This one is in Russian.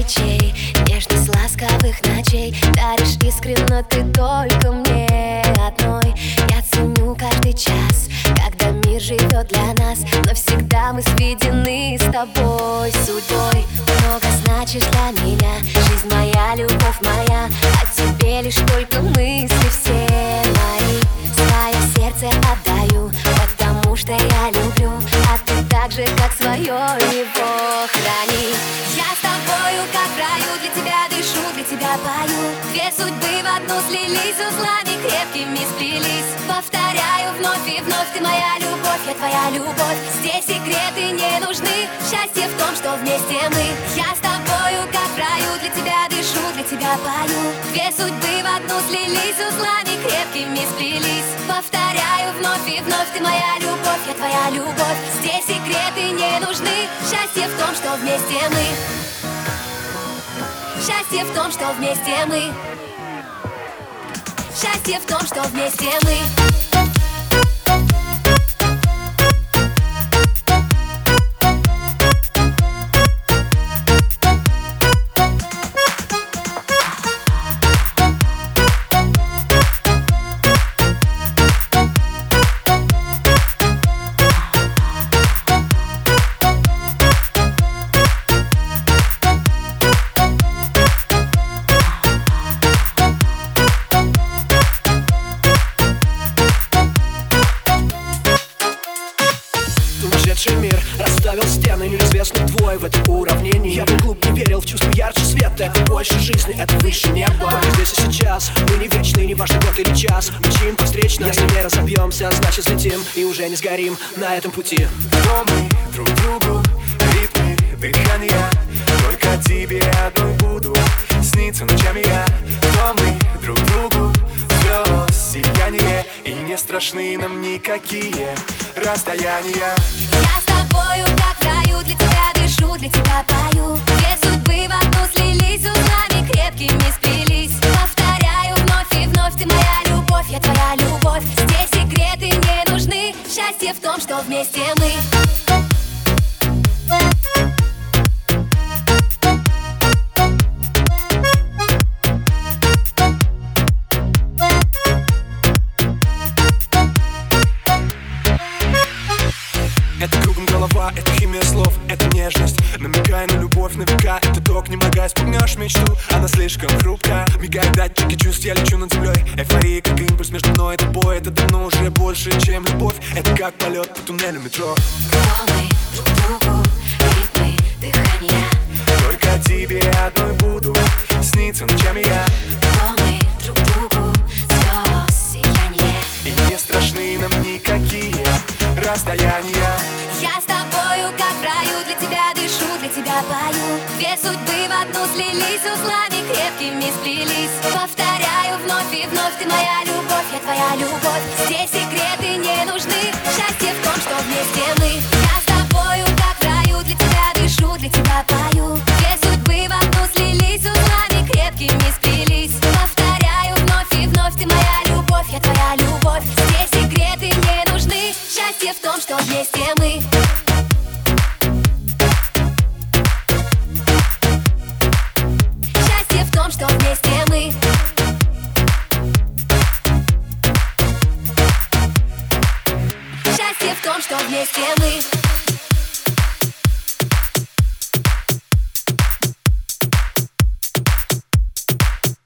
свечей, нежность ласковых ночей. Даришь искренно ты только мне одной. Я ценю каждый час, когда мир живет для нас, но всегда мы сведены с тобой судьбой. Много значишь для меня, жизнь моя, любовь моя. О тебе лишь только мысли все мои. Свое сердце отдаю, потому что я люблю, а ты так же, как свое, его храни. Я с тобою, как в раю, для тебя дышу, для тебя пою. Две судьбы в одну слились, узлами крепкими сплелись. Повторяю вновь и вновь, ты моя любовь, я твоя любовь. Здесь секреты не нужны, счастье в том, что вместе мы. Я с тобою, как в раю, для тебя дышу, для тебя пою. Две судьбы в одну слились, узлами крепкими сплелись. Повторяю вновь и вновь, ты моя любовь, я твоя любовь. Здесь секреты не нужны, счастье в том, что вместе мы. Счастье в том, что вместе мы. Счастье в том, что вместе мы. Мир расставил стены, неизвестный твой в этом уравнении. Я был глуп, не верил в чувство ярче света. Это больше жизни, это выше неба. Только здесь и сейчас, мы не вечны, не важно год или час. Мчим по встречной, если не разобьемся, значит взлетим и уже не сгорим на этом пути. Кто мы друг другу, ритмы дыхания, только тебе одной буду сниться ночами я. Кто мы друг другу, звезд сияние, и не страшны нам никакие расстояния. Я с тобою, как в раю, для тебя дышу, для тебя пою. Две судьбы в одну слились, узлами крепкими сплелись. Повторяю вновь и вновь, ты моя любовь, я твоя любовь. Здесь секреты не нужны, счастье в том, что вместе мы. Это кругом голова, это химия слов, это нежность, намекая на любовь на века. Это ток, не могая спугнешь мечту, она слишком хрупка. Мигают датчики чувств, я лечу над землей. Эйфория, как импульс между мной и тобой. Это давно уже больше, чем любовь. Это как полет по туннелю метро. Кто мы друг другу, ритмы дыхания, только тебе одной буду сниться ночами я. кто мы друг другу, звезд сияние, И не страшны нам никакие расстояния. Я с тобою, как в раю, для тебя дышу, для тебя пою. Две судьбы в одну слились, узлами крепкими сплелись. Повторяю вновь и вновь, ты моя любовь, я твоя любовь. Здесь секреты не нужны, счастье в том, что вместе мы. Я с тобою, как в раю, для тебя дышу, для тебя пою. Две судьбы в одну слились, узлами крепкими сплелись. Повторяю вновь и вновь, ты моя любовь, я твоя любовь. Здесь секреты не нужны, счастье в том, что вместе мы. Счастье в том, что вместе мы. Счастье в том, что вместе мы.